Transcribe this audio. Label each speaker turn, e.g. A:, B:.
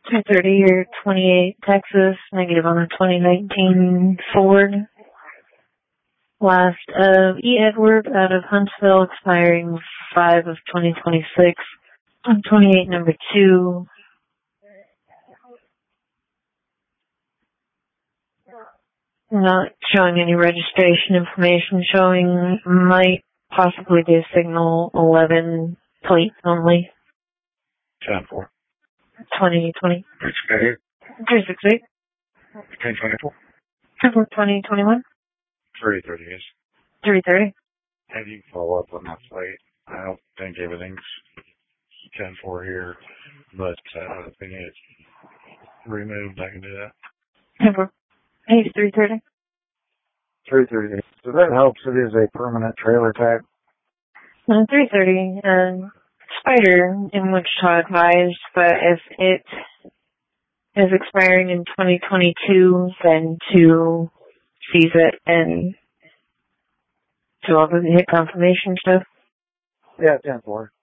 A: 230 or 28 Texas, negative on a 2019 Ford. Last of E. Edward out of Huntsville, expiring 5 of 2026. 28 number 2. Not showing any registration information, showing might possibly be a signal 11 plate only.
B: 10-4.
A: 2020. 368.
B: 10-24.
A: 2021.
B: 330 is.
A: 330.
B: Have you follow up on that plate? I don't think everything's 10-4 here, but if we need it removed, I can do that.
A: 10-4. Hey, 330.
C: 330. So that helps. It is a permanent trailer tag.
A: 330. Spider in Wichita advised, but if it is expiring in 2022, then to seize it and do all the hit confirmation stuff.
C: Yeah, 10-4.